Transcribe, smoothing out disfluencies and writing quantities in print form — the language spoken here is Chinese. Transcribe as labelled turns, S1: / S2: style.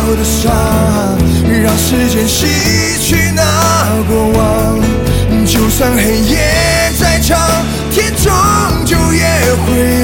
S1: 的伤，让时间洗去那过往。就算黑夜再长，天终究也会